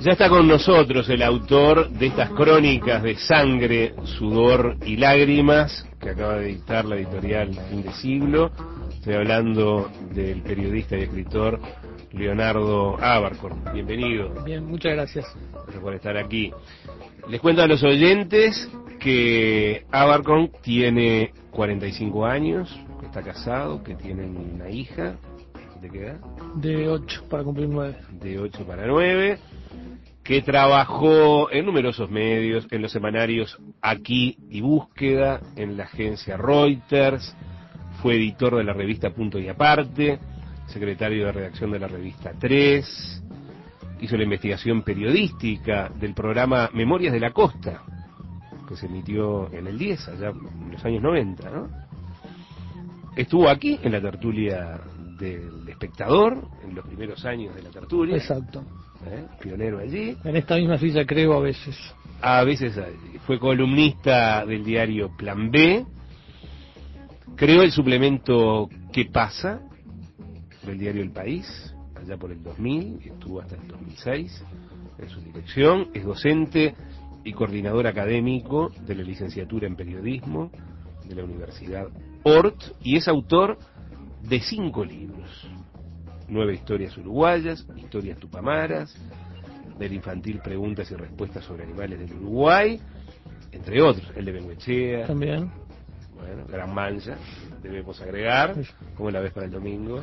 Ya está con nosotros el autor de estas crónicas de sangre, sudor y lágrimas que acaba de dictar la editorial Fin de Siglo. Estoy hablando del periodista y escritor Leonardo Abarcorn. Bienvenido. Bien, muchas gracias. Gracias por estar aquí. Les cuento a los oyentes que Abarcorn tiene 45 años, que está casado, que tiene una hija. ¿De qué edad? De 8 para cumplir 9. De 8 para 9. Que trabajó en numerosos medios, en los semanarios Aquí y Búsqueda, en la agencia Reuters, fue editor de la revista Punto y Aparte, secretario de redacción de la revista 3, hizo la investigación periodística del programa Memorias de la Costa, que se emitió en el 10, allá en los años 90, ¿no? Estuvo aquí en la tertulia del Espectador, en los primeros años de la tertulia. Exacto. Pionero allí. En esta misma silla creo a veces. A veces allí. Fue columnista del diario Plan B. Creó el suplemento ¿Qué pasa? Del diario El País, allá por el 2000, y estuvo hasta el 2006 en su dirección. Es docente y coordinador académico de la licenciatura en periodismo de la Universidad Ort, y es autor de 5 libros: 9 historias uruguayas, historias tupamaras, del infantil Preguntas y Respuestas sobre Animales del Uruguay, entre otros, el de Bengoechea. También. Bueno, Gran Mancha, debemos agregar. ¿Cómo la ves para el domingo?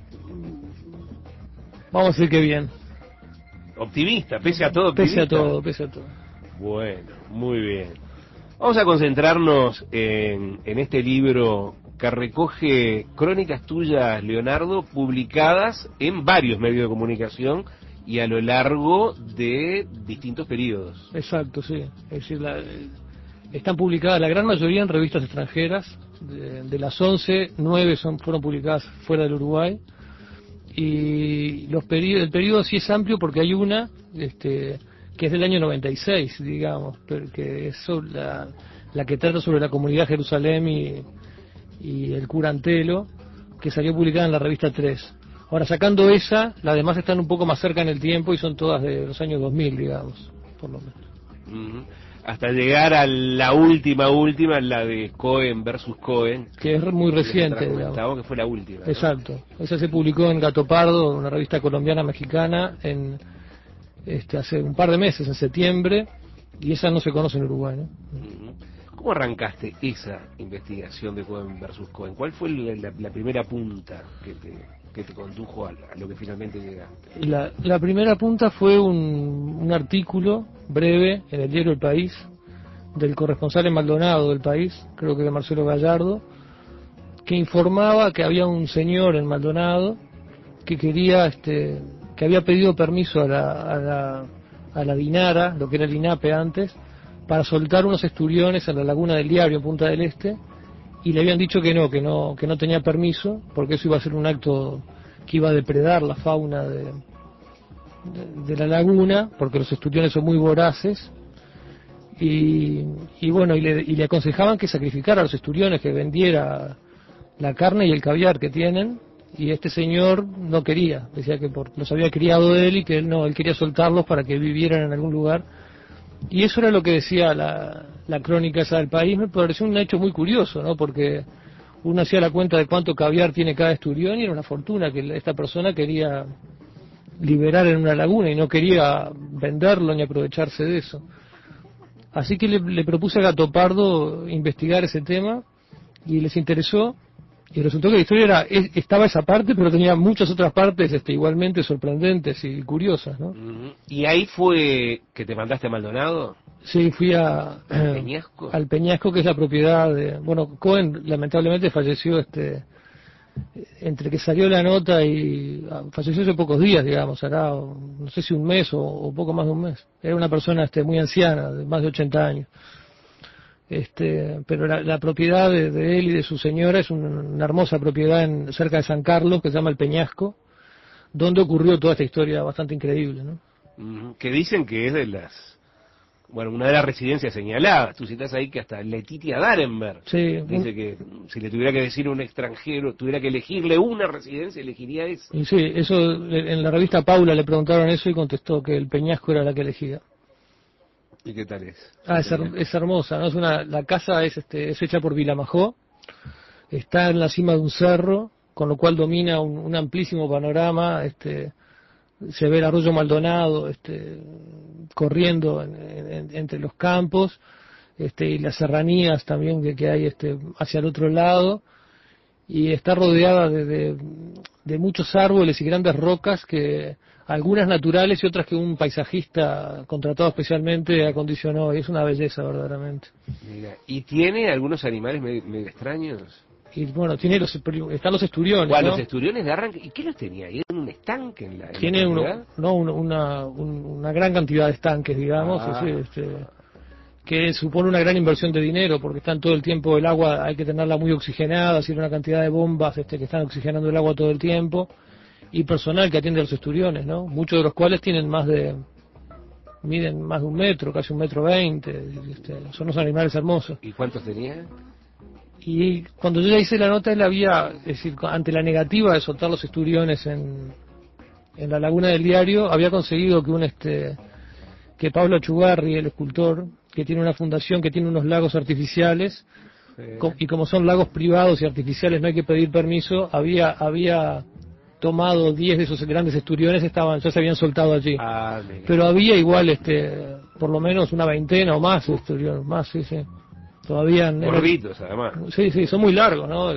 Vamos a decir que bien. Optimista, pese a todo optimista. Pese a todo. Bueno, muy bien. Vamos a concentrarnos en este libro que recoge crónicas tuyas, Leonardo, publicadas en varios medios de comunicación y a lo largo de distintos periodos. Exacto, sí. Es decir, están publicadas la gran mayoría en revistas extranjeras. De las 11, 9 fueron publicadas fuera del Uruguay. Y el periodo sí es amplio porque hay una que es del año 96, digamos, que es la que trata sobre la comunidad de Jerusalén y el cura Antelo, que salió publicada en la revista 3. Ahora, sacando esa, las demás están un poco más cerca en el tiempo y son todas de los años 2000, digamos, por lo menos. Hasta llegar a la última, la de Cohen versus Cohen. Que es muy reciente, digamos. Que fue la última, ¿no? Exacto. Esa se publicó en Gato Pardo, una revista colombiana-mexicana, hace un par de meses, en septiembre, y esa no se conoce en Uruguay, ¿no? ¿Cómo arrancaste esa investigación de Cohen versus Cohen? ¿Cuál fue la primera punta que te condujo a lo que finalmente llegaste? La primera punta fue un artículo breve en el diario El País, del corresponsal en Maldonado del País, creo que de Marcelo Gallardo, que informaba que había un señor en Maldonado que quería, que había pedido permiso a la Dinara, lo que era el INAPE antes, para soltar unos esturiones en la laguna del Diablo, en Punta del Este, y le habían dicho que no tenía permiso, porque eso iba a ser un acto que iba a depredar la fauna de la laguna, porque los esturiones son muy voraces, y le aconsejaban que sacrificara a los esturiones, que vendiera la carne y el caviar que tienen, y este señor no quería, decía que los había criado él y que él quería soltarlos para que vivieran en algún lugar. Y eso era lo que decía la crónica esa del País. Me pareció un hecho muy curioso, ¿no? Porque uno hacía la cuenta de cuánto caviar tiene cada esturión y era una fortuna que esta persona quería liberar en una laguna y no quería venderlo ni aprovecharse de eso. Así que le propuse a Gato Pardo investigar ese tema y les interesó. Y resultó que la historia estaba esa parte, pero tenía muchas otras partes igualmente sorprendentes y curiosas, ¿no? ¿Y ahí fue que te mandaste a Maldonado? Sí, fui ¿Al Peñasco? Al Peñasco, que es la propiedad de... Bueno, Cohen lamentablemente falleció entre que salió la nota y falleció hace pocos días, digamos, hará no sé si un mes o poco más de un mes. Era una persona muy anciana, de más de 80 años. Pero la propiedad de él y de su señora es una hermosa propiedad cerca de San Carlos, que se llama El Peñasco, donde ocurrió toda esta historia bastante increíble, ¿no? Que dicen que es de bueno, una de las residencias señaladas. Tú citas ahí que hasta Letitia Darenberg Sí, dice que si le tuviera que decir a un extranjero, tuviera que elegirle una residencia, elegiría esa. y sí, eso en la revista Paula le preguntaron eso y contestó que el Peñasco era la que elegía. ¿Y qué tal es? Es hermosa, ¿no? La casa es hecha por Vilamajó, está en la cima de un cerro, con lo cual domina un amplísimo panorama, se ve el arroyo Maldonado, corriendo entre los campos, y las serranías también que hay, hacia el otro lado, y está rodeada de muchos árboles y grandes rocas, que algunas naturales y otras que un paisajista contratado especialmente acondicionó, y es una belleza verdaderamente. Mira, ¿y tiene algunos animales medio extraños? Y bueno, están los esturiones, ¿Cuál, ¿no? los esturiones de arranque? ¿Y qué los tenía ahí? ¿En un estanque en la Tiene propiedad? una gran cantidad de estanques, digamos, Ah, que supone una gran inversión de dinero, porque están todo el tiempo, el agua hay que tenerla muy oxigenada, tiene una cantidad de bombas que están oxigenando el agua todo el tiempo, y personal que atiende a los esturiones, ¿no? Muchos de los cuales miden más de 1 metro, casi 1,20 m, son unos animales hermosos. ¿y cuántos tenía? Y cuando yo ya hice la nota, él había, es decir, ante la negativa de soltar los esturiones en la laguna del Diario, había conseguido que Pablo Achugarri, el escultor, que tiene una fundación que tiene unos lagos artificiales, Sí. y como son lagos privados y artificiales no hay que pedir permiso, había tomado 10 de esos grandes esturiones, ya se habían soltado allí. Ah, mira. Pero había igual, por lo menos una veintena o más de esturiones, más, sí, sí. Todavía Gorditos, además. Sí, sí, son muy largos, ¿no?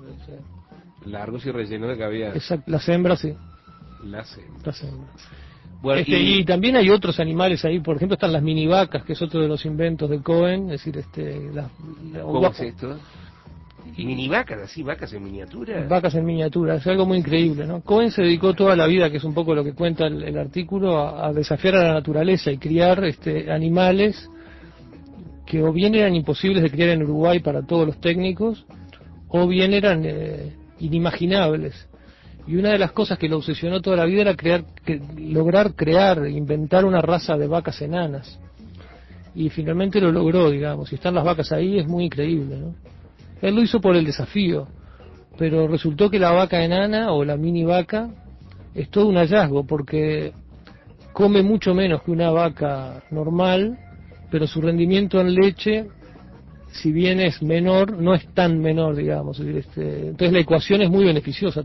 Largos y rellenos de caviar. Exacto, las hembras, sí. Las hembras. Las hembras. Bueno, Y también hay otros animales ahí, por ejemplo están las mini vacas, que es otro de los inventos de Cohen, es decir, ¿cómo es esto? y- Mini vacas, así, vacas en miniatura. vacas en miniatura, es algo muy increíble, ¿no? Cohen se dedicó toda la vida, que es un poco lo que cuenta el artículo, a desafiar a la naturaleza y criar animales que o bien eran imposibles de criar en Uruguay para todos los técnicos, o bien eran inimaginables. Y una de las cosas que lo obsesionó toda la vida era lograr crear, inventar una raza de vacas enanas. Y finalmente lo logró, digamos. Y están las vacas ahí, es muy increíble, ¿no? Él lo hizo por el desafío, pero resultó que la vaca enana o la mini vaca es todo un hallazgo, porque come mucho menos que una vaca normal, pero su rendimiento en leche, si bien es menor, no es tan menor, digamos. Entonces la ecuación es muy beneficiosa.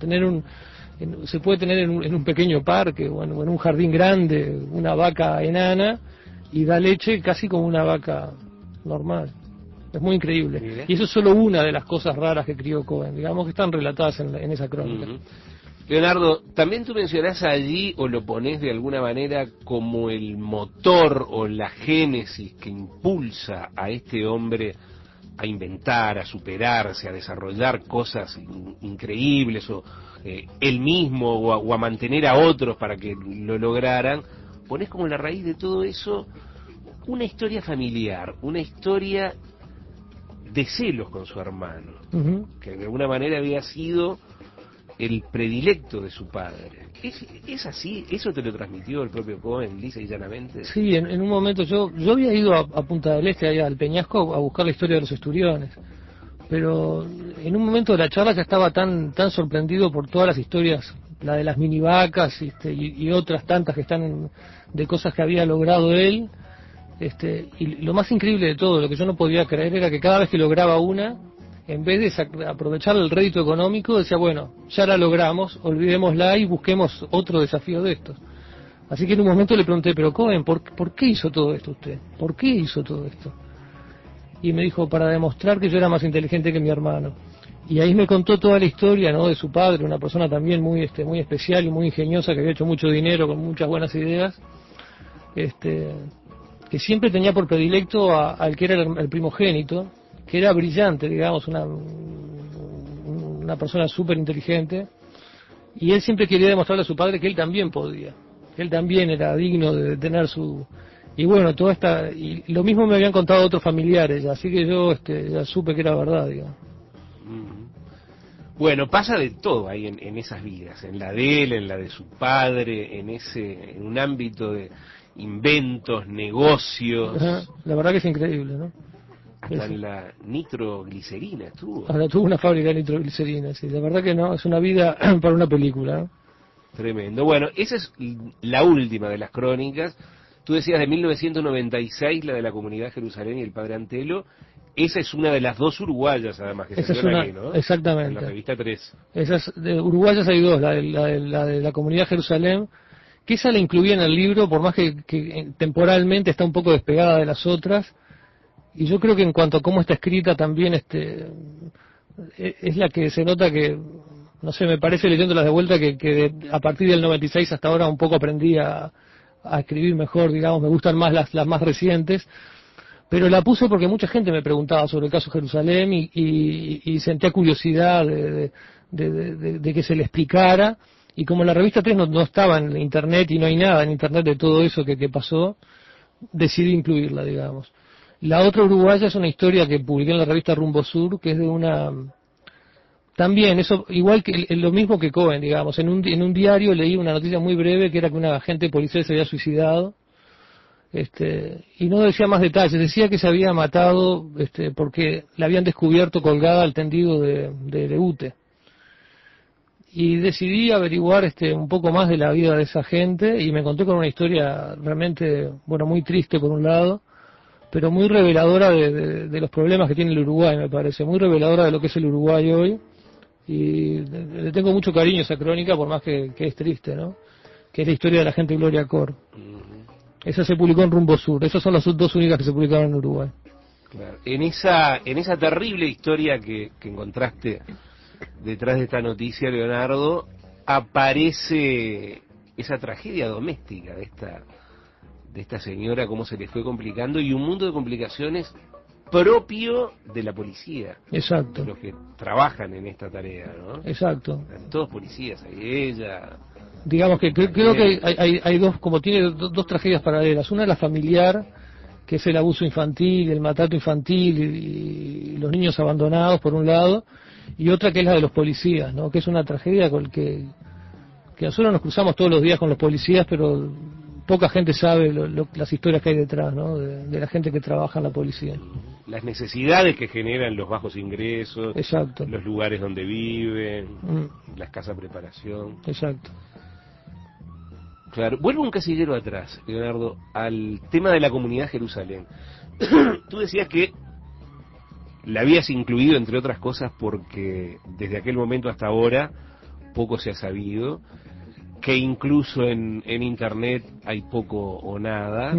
Se puede tener en un pequeño parque o en un jardín grande una vaca enana y da leche casi como una vaca normal. Es muy increíble. Mire. Y eso es solo una de las cosas raras que crió Cohen, digamos, que están relatadas en esa crónica. Leonardo, también tú mencionás allí, o lo ponés de alguna manera, como el motor o la génesis que impulsa a este hombre a inventar, a superarse, a desarrollar cosas increíbles, o él mismo, o a mantener a otros para que lo lograran. Ponés como la raíz de todo eso una historia familiar, una historia de celos con su hermano, que de alguna manera había sido el predilecto de su padre. ¿Es así? ¿Eso te lo transmitió el propio Cohen, lisa y llanamente? Sí, en un momento yo había ido a Punta del Este, allá al Peñasco, a buscar la historia de los esturiones, pero en un momento de la charla ya estaba tan sorprendido por todas las historias, la de las mini vacas y otras tantas que están de cosas que había logrado él, y lo más increíble de todo, lo que yo no podía creer, era que cada vez que lograba una, en vez de aprovechar el rédito económico, decía, bueno, ya la logramos, olvidémosla y busquemos otro desafío de estos. Así que en un momento le pregunté, pero Cohen, ¿por qué hizo todo esto usted? ¿Por qué hizo todo esto? Y me dijo, para demostrar que yo era más inteligente que mi hermano. Y ahí me contó toda la historia, ¿no?, de su padre, una persona también muy especial y muy ingeniosa, que había hecho mucho dinero con muchas buenas ideas, que siempre tenía por predilecto al que era el primogénito, que era brillante, digamos, una persona súper inteligente, y él siempre quería demostrarle a su padre que él también podía, que él también era digno de tener y bueno, y lo mismo me habían contado otros familiares, así que yo ya supe que era verdad, digamos. Bueno, pasa de todo ahí en esas vidas, en la de él, en la de su padre, en un ámbito inventos, negocios. Ajá. La verdad que es increíble, ¿no? Hasta en la nitroglicerina estuvo. Ahora tuvo una fábrica de nitroglicerina, sí. La verdad que no, es una vida para una película, ¿no? Tremendo. Bueno, esa es la última de las crónicas. Tú decías de 1996, la de la Comunidad Jerusalén y el Padre Antelo. Esa es una de las dos uruguayas, además, que Esa es salieron una, aquí, ¿no? En la exactamente. revista 3. Esas de uruguayas hay dos, la de la Comunidad Jerusalén, que esa la incluía en el libro, por más que temporalmente está un poco despegada de las otras, y yo creo que en cuanto a cómo está escrita también es la que se nota que, no sé, me parece leyéndolas de vuelta a partir del 96 hasta ahora un poco aprendí a escribir mejor, digamos, me gustan más las más recientes, pero la puse porque mucha gente me preguntaba sobre el caso Jerusalén y sentía curiosidad de que se le explicara, y como la revista 3 no estaba en internet y no hay nada en internet de todo eso que pasó, decidí incluirla, digamos. La otra uruguaya es una historia que publiqué en la revista Rumbo Sur, que es de una... También, eso, igual que lo mismo que Cohen, digamos, en un diario leí una noticia muy breve que era que un agente policial se había suicidado, y no decía más detalles, decía que se había matado porque la habían descubierto colgada al tendido de UTE. Y decidí averiguar un poco más de la vida de esa gente y me encontré con una historia realmente, bueno, muy triste por un lado, pero muy reveladora de los problemas que tiene el Uruguay, me parece, muy reveladora de lo que es el Uruguay hoy, y le tengo mucho cariño a esa crónica, por más que es triste, ¿no? Que es la historia de la gente Gloria Cor. Esa se publicó en Rumbo Sur, esas son las dos únicas que se publicaron en Uruguay. Claro. En esa terrible historia que encontraste detrás de esta noticia, Leonardo, aparece esa tragedia doméstica de esta señora, cómo se le fue complicando, y un mundo de complicaciones propio de la policía. Exacto. De los que trabajan en esta tarea, ¿no? Exacto. Todos policías, ahí ella. Digamos que creo que hay dos, como tiene dos tragedias paralelas. Una es la familiar, que es el abuso infantil, el maltrato infantil y los niños abandonados, por un lado, y otra que es la de los policías, ¿no? Que es una tragedia con que nosotros nos cruzamos todos los días con los policías, pero poca gente sabe las historias que hay detrás, ¿no? De la gente que trabaja en la policía. Las necesidades que generan los bajos ingresos. Exacto. Los lugares donde viven, la escasa preparación. Exacto. Claro, vuelvo un casillero atrás, Leonardo, al tema de la Comunidad Jerusalén. Tú decías que la habías incluido, entre otras cosas, porque desde aquel momento hasta ahora poco se ha sabido, que incluso en internet hay poco o nada,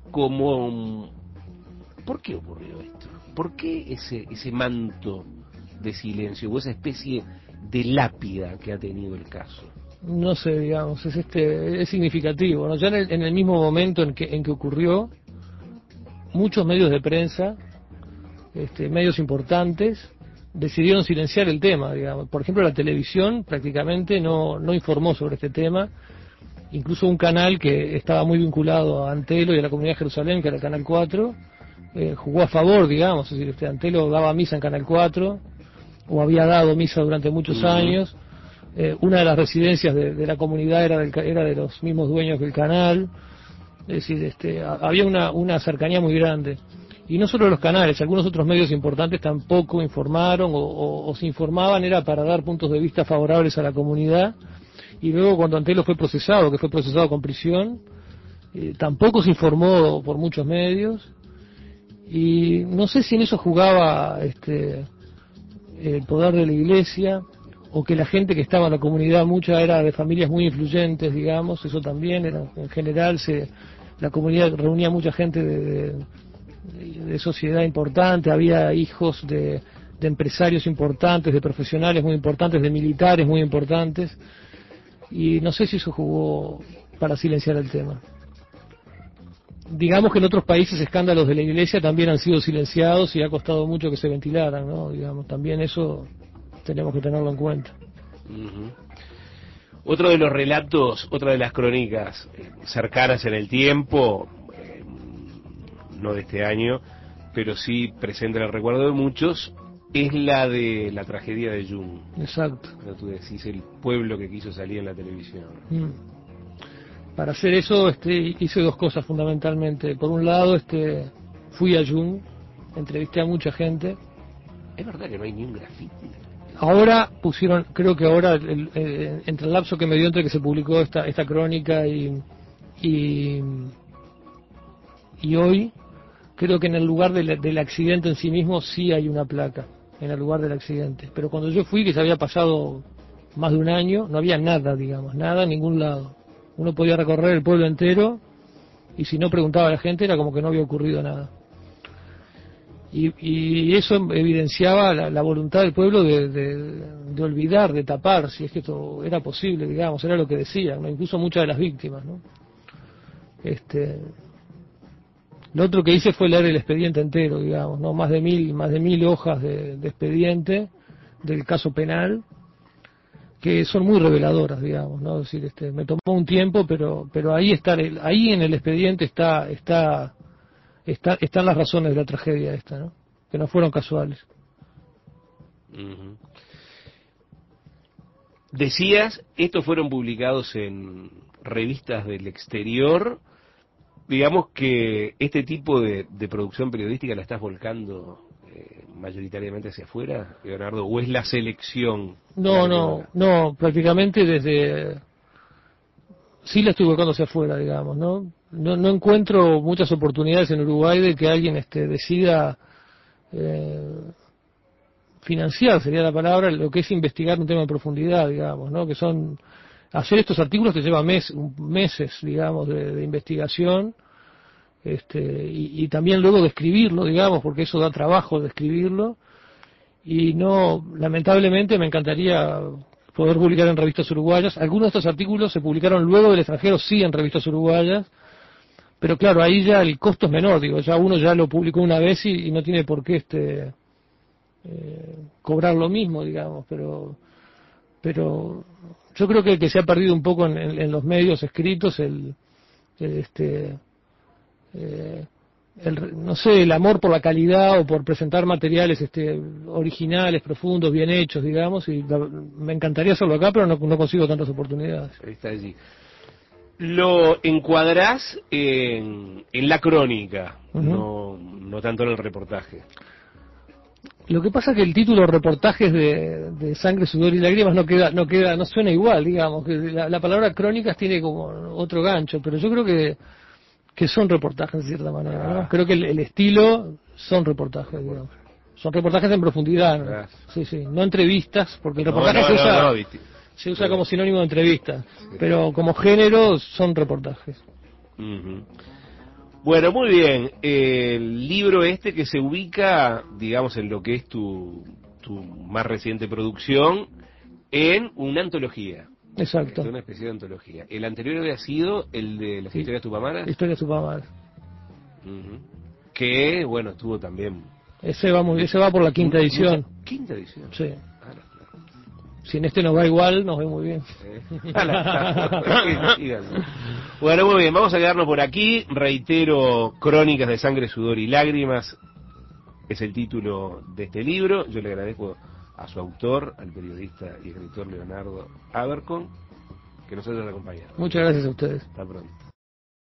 ¿por qué ocurrió esto? ¿Por qué ese manto de silencio o esa especie de lápida que ha tenido el caso? No sé, digamos, es significativo, ¿no? Ya en el mismo momento en que ocurrió, muchos medios de prensa, medios importantes, decidieron silenciar el tema, digamos. Por ejemplo, la televisión prácticamente no informó sobre este tema. Incluso un canal que estaba muy vinculado a Antelo y a la Comunidad Jerusalén, que era el Canal 4, jugó a favor, digamos. Es decir, Antelo daba misa en Canal 4, o había dado misa durante muchos años. Una de las residencias de la comunidad era de los mismos dueños del canal. Es decir, había una cercanía muy grande. Y no solo los canales, algunos otros medios importantes tampoco informaron, o si informaban era para dar puntos de vista favorables a la comunidad. Y luego cuando Antelo fue procesado, que fue procesado con prisión, tampoco se informó por muchos medios. Y no sé si en eso jugaba el poder de la iglesia, o que la gente que estaba en la comunidad, mucha era de familias muy influyentes, digamos, eso también, en general la comunidad reunía mucha gente de sociedad importante, había hijos de empresarios importantes, de profesionales muy importantes, de militares muy importantes, y no sé si eso jugó para silenciar el tema. Digamos que en otros países escándalos de la iglesia también han sido silenciados y ha costado mucho que se ventilaran, ¿no? Digamos, también eso tenemos que tenerlo en cuenta. Otro de los relatos, otra de las crónicas cercanas en el tiempo, no de este año, pero sí presente en el recuerdo de muchos, es la de la tragedia de Jung. Exacto. Cuando tú decís el pueblo que quiso salir en la televisión. Para hacer eso hice dos cosas fundamentalmente. Por un lado, fui a Jung, entrevisté a mucha gente. Es verdad que no hay ni un grafiti. Ahora pusieron, creo que ahora, entre el lapso que me dio entre que se publicó esta crónica y hoy, creo que en el lugar del accidente en sí mismo sí hay una placa, en el lugar del accidente. Pero cuando yo fui, que se había pasado más de un año, no había nada, digamos, nada en ningún lado. Uno podía recorrer el pueblo entero y si no preguntaba a la gente era como que no había ocurrido nada. Y eso evidenciaba la voluntad del pueblo de olvidar, de tapar, si es que esto era posible, digamos, era lo que decían, ¿no? Incluso muchas de las víctimas, ¿no? Lo otro que hice fue leer el expediente entero, digamos, ¿no? Más de 1000 hojas de expediente del caso penal, que son muy reveladoras, digamos, ¿no? Es decir, me tomó un tiempo, pero ahí ahí en el expediente están las razones de la tragedia esta, ¿no? Que no fueron casuales. Uh-huh. Decías, estos fueron publicados en revistas del exterior. Digamos que este tipo de producción periodística la estás volcando mayoritariamente hacia afuera, Leonardo, ¿o es la selección? No, prácticamente sí la estoy volcando hacia afuera, digamos, ¿no? No encuentro muchas oportunidades en Uruguay de que alguien decida financiar, sería la palabra, lo que es investigar un tema en profundidad, digamos, ¿no? Que son hacer estos artículos te lleva meses, digamos, de investigación, y también luego de escribirlo, digamos, porque eso da trabajo de escribirlo, y lamentablemente me encantaría poder publicar en revistas uruguayas. Algunos de estos artículos se publicaron luego del extranjero, sí, en revistas uruguayas, pero claro, ahí ya el costo es menor, digo, ya uno ya lo publicó una vez y no tiene por qué cobrar lo mismo, digamos, pero yo creo que se ha perdido un poco en los medios escritos no sé, el amor por la calidad o por presentar materiales originales, profundos, bien hechos, digamos, y me encantaría hacerlo acá, pero no consigo tantas oportunidades. Está allí. Lo encuadrás en la crónica, Uh-huh. no tanto en el reportaje. Lo que pasa es que el título reportajes de Sangre, Sudor y Lágrimas no suena igual, digamos, que la palabra crónicas tiene como otro gancho, pero yo creo que son reportajes de cierta manera, ¿no? Creo que el estilo son reportajes, digamos. Son reportajes en profundidad, ¿no? Sí, no entrevistas, porque el reportaje se usa como sinónimo de entrevista, pero como género son reportajes. Uh-huh. Bueno, muy bien. El libro que se ubica, digamos, en lo que es tu más reciente producción, en una antología. Exacto. Es una especie de antología. El anterior había sido el de las historias tupamaras. Historias tupamaras. Uh-huh. Que, bueno, estuvo también... Ese va por la quinta edición. ¿Quinta edición? Sí. Si en nos va igual, nos ve muy bien. Bueno, muy bien, vamos a quedarnos por aquí. Reitero, Crónicas de Sangre, Sudor y Lágrimas es el título de este libro. Yo le agradezco a su autor, al periodista y escritor Leonardo Abercon, que nos haya acompañado. Muchas gracias a ustedes. Hasta pronto.